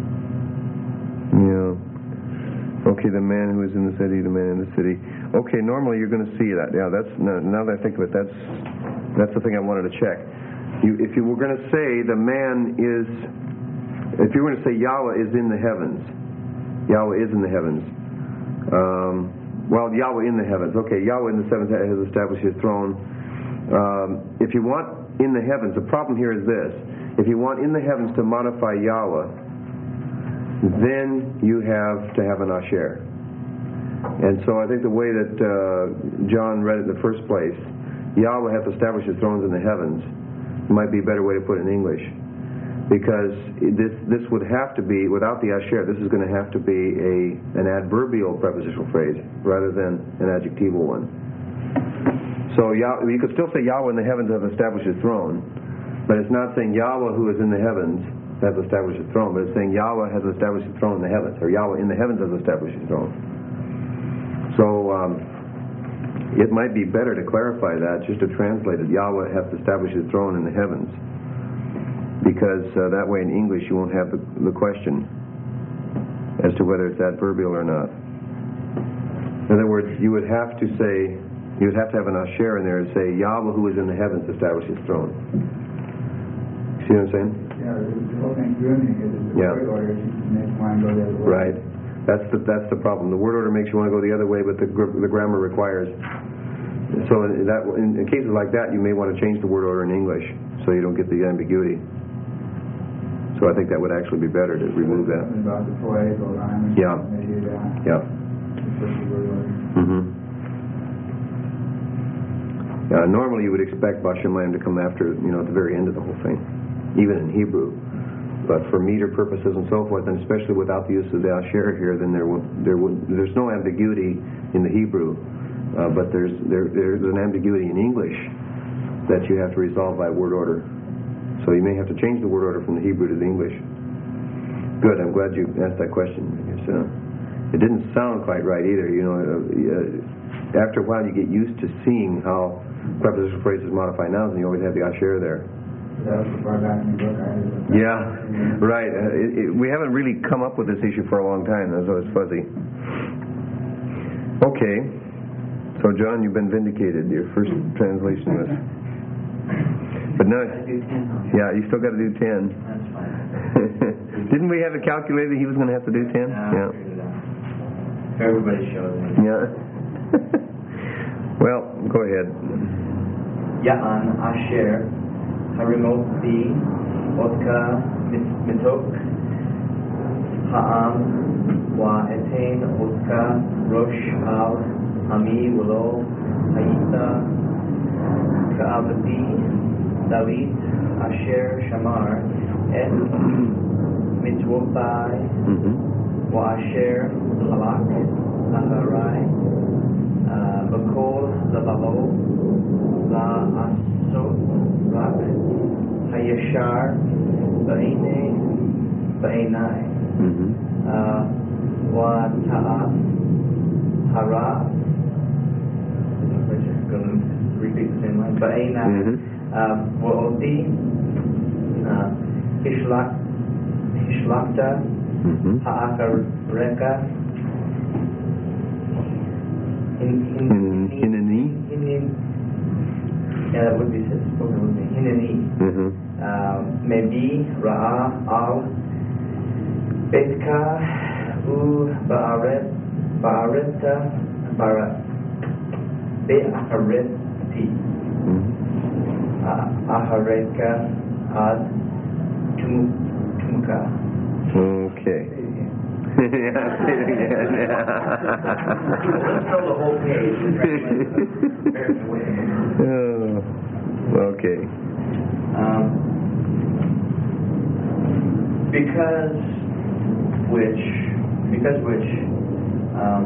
Yeah. Okay, the man who is in the city, the man in the city. Okay, normally you're going to see that. Yeah, that's now, now that I think of it, that's that's the thing I wanted to check. You, if you were going to say the man is, if you were going to say Yahweh is in the heavens, Yahweh is in the heavens, um, well, Yahweh in the heavens. Okay, Yahweh in the heavens has established his throne. Um, if you want in the heavens, the problem here is this. If you want in the heavens to modify Yahweh, then you have to have an Asher. And so I think the way that uh, John read it in the first place, Yahweh hath established his thrones in the heavens, might be a better way to put it in English. Because this this would have to be, without the Asher, this is going to have to be a an adverbial prepositional phrase rather than an adjectival one. So Yah, you could still say Yahweh in the heavens has established his throne, but it's not saying Yahweh who is in the heavens has established his throne, but it's saying Yahweh has established his throne in the heavens, or Yahweh in the heavens has established his throne. So um, it might be better to clarify that, just to translate it, Yahweh hath established his throne in the heavens. Because uh, that way in English you won't have the, the question as to whether it's adverbial or not. In other words, you would have to say, you would have to have an Asher in there and say, Yahweh who is in the heavens established his throne. See what I'm saying?
Yeah, the whole thing grooming is the
Yeah.
word order makes one go the other way.
Right. That's the that's the problem. The word order makes you want to go the other way, but the gr- the grammar requires. So in, that, in, in cases like that, you may want to change the word order in English so you don't get the ambiguity. So I think that would actually be better to remove that.
Something about the poetical rhyme.
Yeah.
Maybe that.
Yeah.
Push the word order.
Mm-hmm. Uh, normally you would expect Bashemayim to come after, you know, at the very end of the whole thing, even in Hebrew. But for meter purposes and so forth, and especially without the use of the Asher here, then there would there would there's no ambiguity in the Hebrew, uh, but there's there there's an ambiguity in English that you have to resolve by word order. So you may have to change the word order from the Hebrew to the English. Good, I'm glad you asked that question. Because, uh, it didn't sound quite right either. You know, uh, after a while you get used to seeing how prepositional phrases modify nouns, and you always have the Asher there.
That was so far back in the book I had.
Yeah, right. Uh, it, it, we haven't really come up with this issue for a long time, so it's fuzzy. Okay, so John, you've been vindicated. Your first translation was... But no, yeah, you still got to do ten.
That's fine.
Didn't we have it calculated he was going to have to do ten?
No,
Yeah.
I figured it out. Everybody shows me.
Yeah. Well, go ahead.
Ya'an Asher Harimot Bi Otka Mitok Ha'am Wa Etain Otka Rosh Al Hami Ulo Hayita Ka'avati David Asher Shamar Et Mitzvotai
Mm-hmm.
Wa Asher Halak Aharai Bakol Lababo La Asot Rak Hayashar Ba'ine Ba'inai
Mm-hmm.
Wa Ta'af Hara I'm going to repeat the same line. Ba'inai
Mm-hmm.
Wa'oti Hishlak Hishlakta
Mm-hmm.
Ha'akareka
In, Hinani?
Hinin, yeah, that would be spoken with me. Hinani.
Mm-hmm.
Maybe Ra'a al Betka U Ba'aret Ba'areta Bara Be'ahareti Ahareka Ad Tumuka.
Okay. Yeah, say it again.
Let's throw the whole page.
Oh, okay.
Um, because which, because which, um,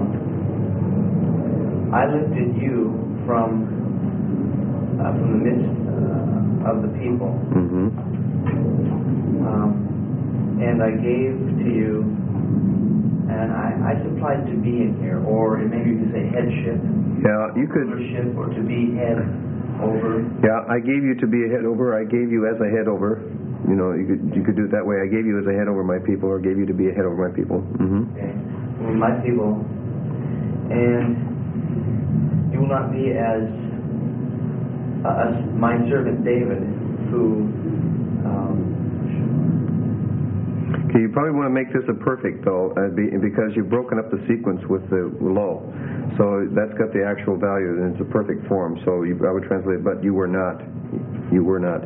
I lifted you from uh, from the midst uh, of the people,
Mm-hmm.
um, and I gave to you. And I, I supplied to be in here, or maybe you could say headship,
Yeah, you could.
rulership, or to be head over.
Yeah, I gave you to be a head over. I gave you as a head over. You know, you could you could do it that way. I gave you as a head over my people, or gave you to be a head over my people. Mm-hmm.
Okay, over my people, and you will not be as uh, as my servant David, who. Um,
Can Okay, you probably want to make this a perfect, though, uh, be, because you've broken up the sequence with the low. So that's got the actual value, and it's a perfect form. So you, I would translate, but you were not. You were not.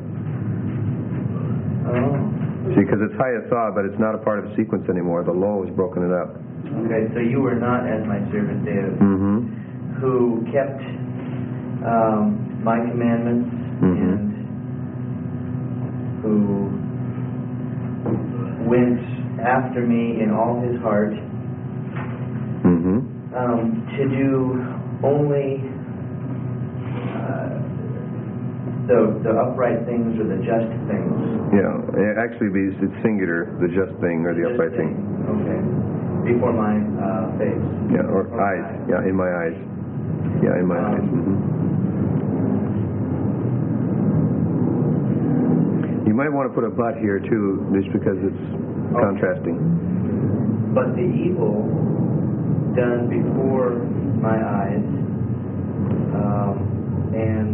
Oh.
See, because it's Hayatha, but it's not a part of the sequence anymore. The low has broken it up.
Okay, so you were not as my servant David,
Mm-hmm.
who kept um, my commandments
Mm-hmm.
and who went after me in all his heart
Mm-hmm.
um, to do only uh, the the upright things or the just things.
Yeah, it actually be it's singular, the just thing or the
Just
upright thing.
Okay. Before my uh, face.
Yeah, or
Before my
eyes. Yeah, in my eyes. Yeah, in my
Um,
eyes. Mm-hmm. You might want to put a but here too, just because it's
Okay.
contrasting.
But the evil done before my eyes, um, and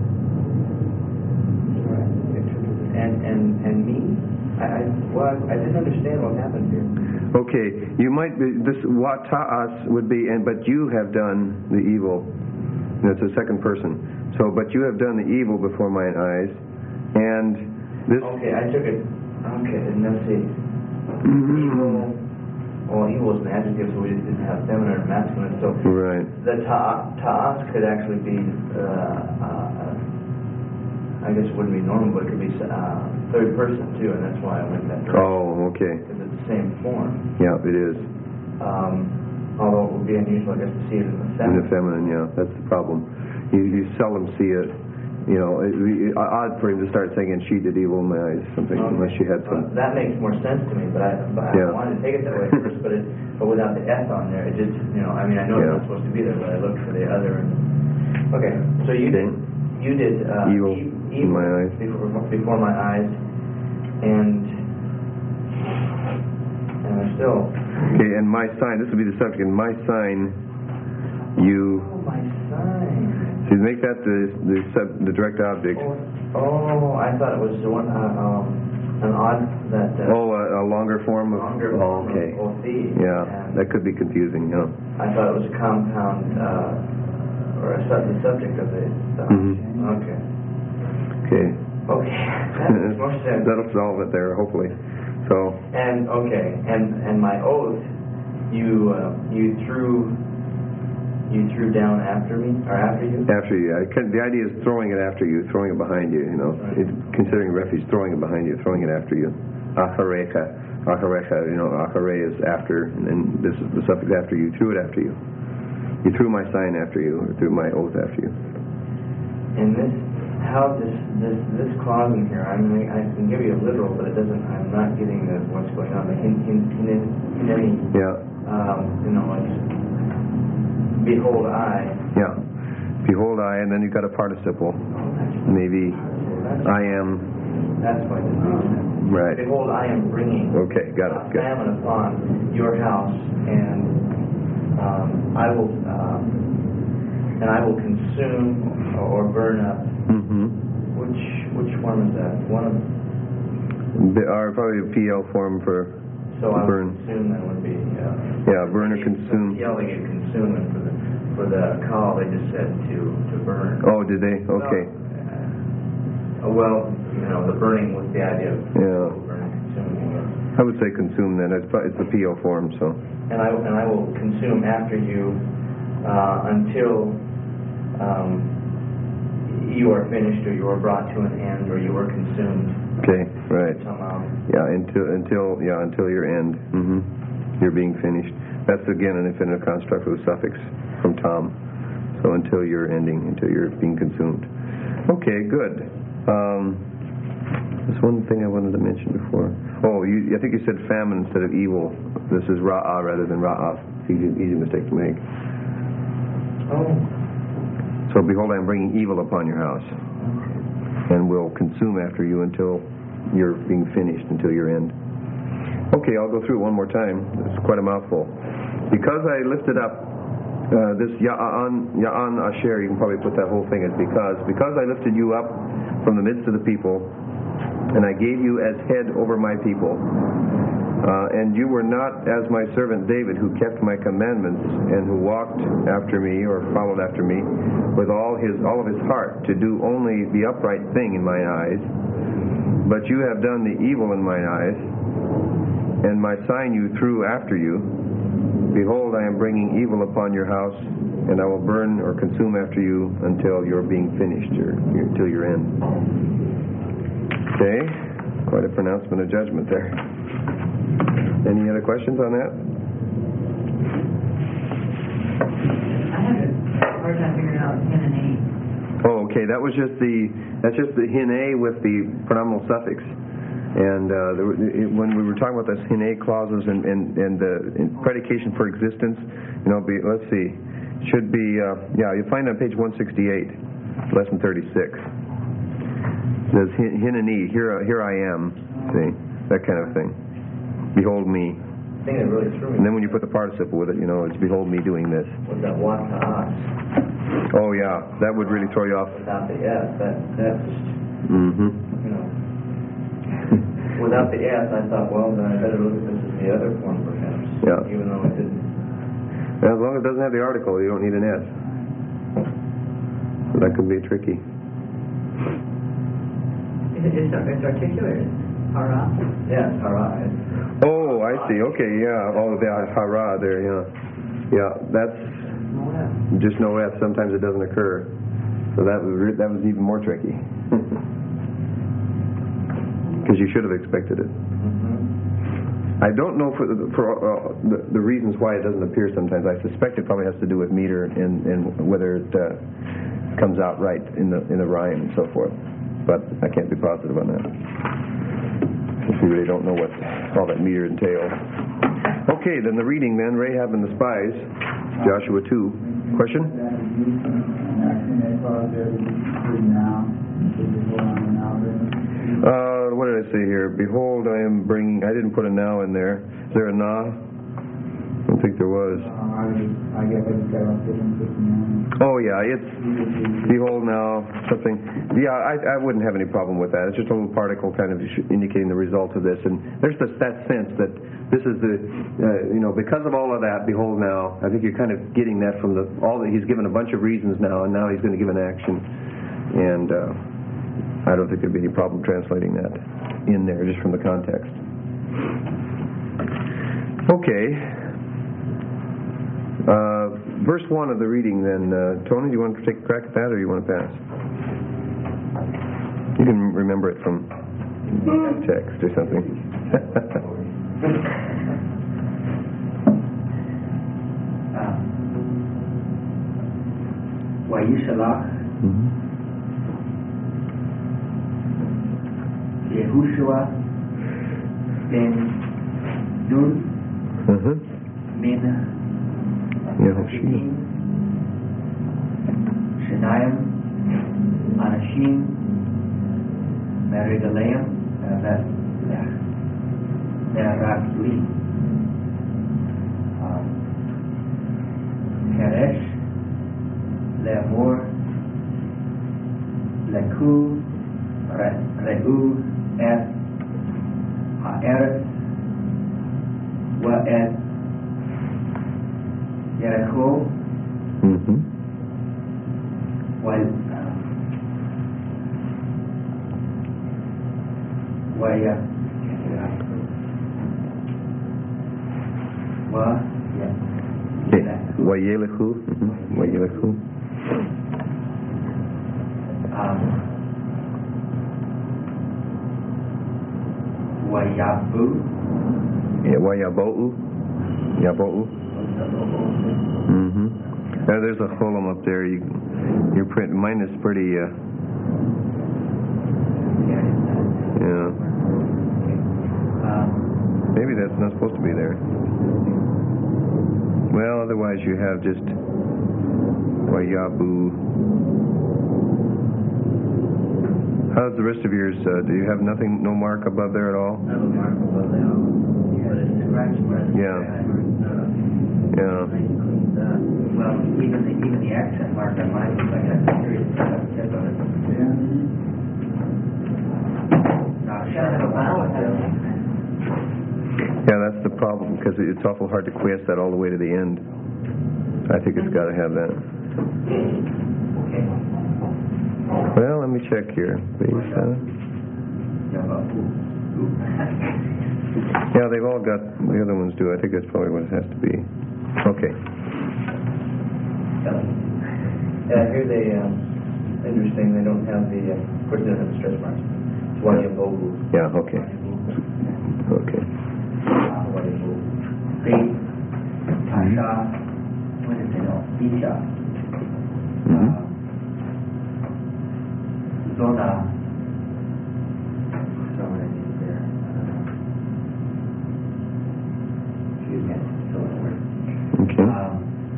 and and and me, I, I well, I didn't understand what happened here.
Okay, you might be, this what ta'as would be, and but you have done the evil. That's a second person. So, but you have done the evil before mine eyes, and this.
Okay, I took it. Okay, and let's see. Evil. Well, evil is an adjective, so we just didn't have feminine or masculine. So
Right.
the ta- ta'as could actually be, uh, uh, I guess it wouldn't be normal, but it could be uh, third person too, and that's why I went that direction.
Oh, okay.
Because it's the same form.
Yeah, it is.
Um, although it would be unusual, I guess, to see it in the
In
feminine.
the feminine, yeah, that's the problem. You, you seldom see it. You know, it would be odd for him to start saying, "And she did evil in my eyes," something,
Okay.
unless she had
Uh,
some.
that makes more sense to me, but I, but I
Yeah.
wanted to take it that way first, but it, but without the S on there, it just, you know, I mean, I know
Yeah.
it's not supposed to be there, but I looked for the other. And, okay, so you
Okay.
did, you did uh,
Evil
e-
in my eyes.
before, before my eyes, and and I still.
Okay, and my sign. This would be the subject. And my sign, you.
Oh, my sign.
So you make that the the, sub, the direct object.
Oh, oh, I thought it was the one, uh, um, an odd that. Uh,
Oh, a, a longer form of.
Longer
Oh,
form
okay.
of O C.
Yeah,
And
that could be confusing. Yeah.
I thought it was a compound, uh, or a sub- the subject of the. the
Mhm.
Okay.
Okay.
Okay. That makes more sense.
That'll solve it there, hopefully. So.
And okay, and and my oath, you uh, you threw. You threw down after me, or after you?
After you. I can, the idea is throwing it after you, throwing it behind you, you know.
Right.
It, considering refuge, throwing it behind you, throwing it after you. Acharecha. Acharecha, you know, achare is after, and then this is the suffix after you. Threw it after you. You threw my sign after you, or threw my oath after you.
And this, how this this this clause in here, I mean, I can give you a literal, but it doesn't, I'm not getting the, what's going on. The hin, hin, hin, hin, any,
Yeah.
um, you know, like, behold I.
Yeah. Behold I, and then you've got a participle. Maybe I am.
That's why it's not.
Right.
Behold, I am bringing
Okay, got
uh,
it. Good.
famine upon your house, and um, I will um, and I will consume or burn up.
Mm-hmm.
Which which form is that? One of.
The, or probably a P L form for
So I will
burn.
consume. That would be. Uh,
Yeah, burn or consume.
Yeah, they get consume, and for the for the call, they just said to to burn.
Oh, did they? Okay.
Uh, well, you know, the burning was the idea of
Yeah.
burning, consuming it.
I would say consume then. It's, pro- it's a P O form, so.
And I and I will consume after you uh, until um, you are finished, or you are brought to an end, or you are consumed
Okay, right.
somehow.
Yeah, until until yeah until your end. Mm-hmm. You're being finished. That's again an infinitive construct with a suffix from Tom. So until you're ending, until you're being consumed. Okay, good. Um, there's one thing I wanted to mention before. Oh, you, I think you said famine instead of evil. This is ra'ah rather than ra'af. Easy, easy mistake to make.
Oh.
So behold, I am bringing evil upon your house, and will consume after you until you're being finished, until your end. Okay, I'll go through it one more time. It's quite a mouthful. Because I lifted up uh, this Ya'an, Ya'an Asher, you can probably put that whole thing as because. Because I lifted you up from the midst of the people, and I gave you as head over my people, Uh, and you were not as my servant David, who kept my commandments and who walked after me or followed after me with all his all of his heart to do only the upright thing in mine eyes. But you have done the evil in mine eyes, and my sign you threw after you. Behold, I am bringing evil upon your house, and I will burn or consume after you until you're being finished, or until your end. Okay, quite a pronouncement of judgment there. Any other questions on that?
I had a hard time figuring out hin and e.
Oh, okay. That was just the that's just the hin a with the pronominal suffix. And uh, there, were- it, when we were talking about those hin a clauses and and, and the and predication for existence, you know, be, let's see, should be uh, yeah. You'll find it on page one sixty-eight, lesson thirty-six. It says hin, hin and e. Here here I am. See, that kind of thing. Behold me.
The thing that really threw me
And then when you put the participle with it, you know, it's behold me doing this.
was that wata us.
Oh yeah, that would really throw you off.
Without the S, that, that's just,
Mm-hmm.
you know, without the S, I thought, well, then I better look at this as the other form perhaps.
Yeah.
Even though it didn't.
As long as it doesn't have the article, you don't need an S. So that could be tricky.
It's, it's, it's articulated. Hara.
Yeah, it's hara. It's-
Oh, I see. Okay, yeah. Oh, the hara there, yeah. Yeah, that's just no S. Sometimes it doesn't occur. So that was re- that was even more tricky. Because you should have expected it.
Mhm.
I don't know for, the, for uh, the, the reasons why it doesn't appear sometimes. I suspect it probably has to do with meter and, and whether it uh, comes out right in the in the rhyme and so forth. But I can't be positive on that. Since we really don't know what all that meter entails. Okay, then the reading then, Rahab and the spies, Joshua two. Question?
That is used in action A clause there, we use now, should be hold on to now, then.
Uh, what did I say here? Behold, I am bringing, I didn't put a now in there. Is there a na? I don't think there was.
Uh, I would, I guess I just got off different system
Oh yeah, it's behold now, something. Yeah, I, I wouldn't have any problem with that. It's just a little particle kind of indicating the result of this. And there's this, that sense that this is the, uh, you know, because of all of that, behold now, I think you're kind of getting that from the, all that he's given a bunch of reasons now, and now he's going to give an action. And uh, I don't think there'd be any problem translating that in there just from the context. Okay. Uh, verse one of the reading then, uh, Tony, do you want to take a crack at that or do you want to pass? You can remember it from text or something.
Vayishalach
Mhm.
Yehoshua ben Nun
Uh-huh.
min
Yehoshua.
Shenayim Anashim Merigaleim Meragli Heresh Lemur Leku Reu Et Ha'eret Wa Et Jericho
Mhm.
Wal Waya Wa
Wayelechu. Mhm. Wayelechu.
um Wayabu
Yeah, Wayabo'u. Yabo'u. Mm-hmm. Uh, there's a column up there. You, your print, mine is pretty, uh, yeah.
um
Maybe that's not supposed to be there. Well, otherwise you have just Wayabu. How's the rest of yours? Uh, do you have nothing, no mark above there at all?
I have a mark above the L, but it's scratched where it's
Yeah. Yeah.
well even the even the accent mark on mine looks like a serious tip on it. Not
Gotta have a vowel.
Yeah, problem because it's awful hard to quiesce that all the way to the end. I think it's got to have that.
Okay.
Well, let me check here. Base, uh, yeah, they've all got, the other ones do. I think that's probably what it has to be. Okay.
Yeah, here they, um, interesting, they don't have the, uh, of course, they don't have the stretch marks. It's Wajibogu.
Yeah, okay. Okay.
Wajibogu.
Faith, Tasha, what is it? Bisha.
Mm-hmm.
Zona.
Okay.
Um,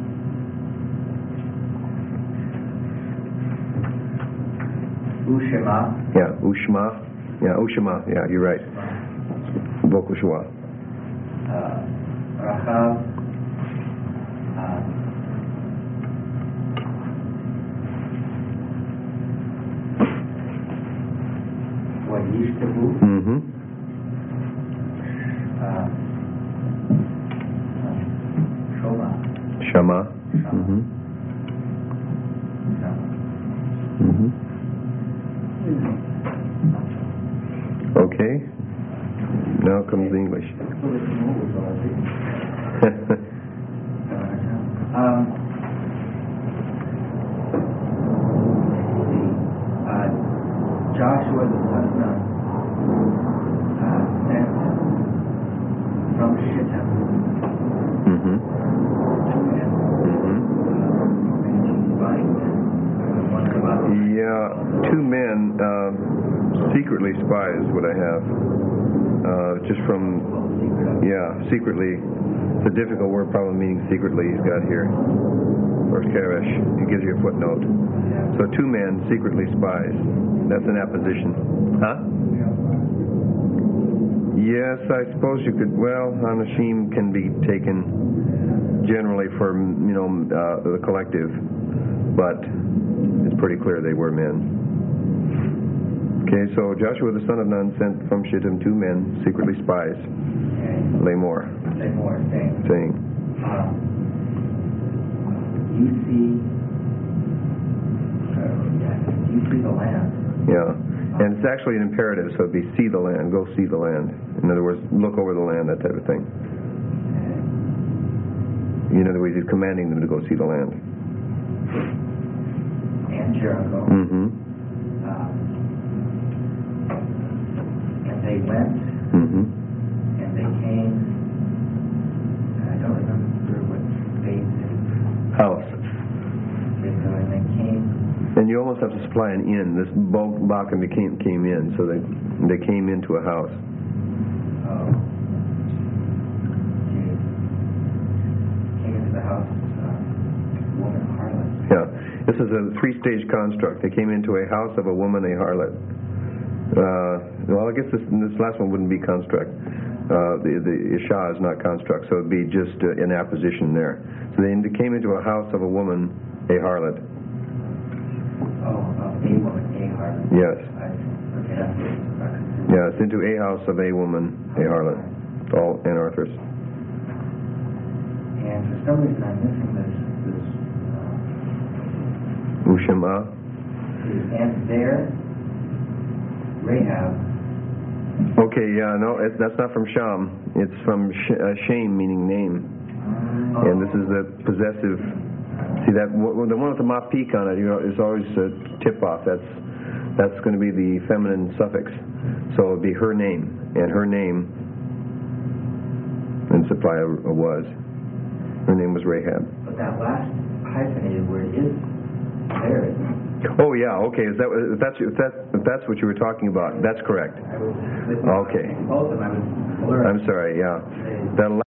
Ushima.
Yeah, Ushma. Yeah, Ushma. Yeah, you're right. Bokushwa.
Uh, Rachav. Uh, Wayishtabu.
Mm-hmm.
Uh, Shoma.
Shama. Mm-hmm. Mm-hmm. Okay. Now comes the English.
um, uh, Joshua the son of Nun uh, sent from Shittim
Mm-hmm.
two men,
Mm-hmm.
spies, one about
Yeah, two men, uh, secretly spies, what I have. Uh, just from, yeah, secretly. It's a difficult word, probably meaning secretly, he's got here. Or Keresh, he gives you a footnote. So two men, secretly spies. That's an apposition. Huh? Yes, I suppose you could, well, Anashim can be taken generally for, you know, uh, the collective. But it's pretty clear they were men. Okay, so Joshua the son of Nun sent from Shittim two men, secretly spies. Lamor.
Lamor saying,
Saying.
um, you see, uh, yeah, you see the land.
Yeah. And it's actually an imperative, so it'd be see the land, go see the land. In other words, look over the land, that type of thing. In other words, he's commanding them to go see the land.
And Jericho.
Mm-hmm.
Um, and they went,
Mm-hmm.
and they came, and I don't remember what state
House.
they were, and they came,
And you almost have to supply an inn. This bulk Bakken became came in, so they they came into a house.
oh, geez, came into the house, uh, woman harlot.
Yeah. This is a three-stage construct. They came into a house of a woman, a harlot. Uh, well, I guess this, this last one wouldn't be construct. Uh, the the Isha is not construct, so it'd be just uh, an apposition there. So they came into a house of a woman, a harlot.
Oh, uh, a woman, a harlot.
Yes.
I see. Okay, that's it.
Yeah, it's into a house of a woman, a harlot. All anarthros.
And for some reason I'm missing this, this, uh,
Ushama.
and there, Rahab.
Okay, yeah, no, it, that's not from Sham. It's from sh- uh, Shem, meaning name. And this is the possessive. See that w- the one with the mop peak on it, you know, is always a tip off. That's that's going to be the feminine suffix. So it'd be her name, and her name, and supply a, a was. Her name was Rahab.
But that last hyphenated word is there, isn't it?
Oh yeah, okay. Is that if that's if that's if that's what you were talking about? That's correct.
I was, with
Okay.
both of them, I was blurred.
I'm sorry. Yeah, that.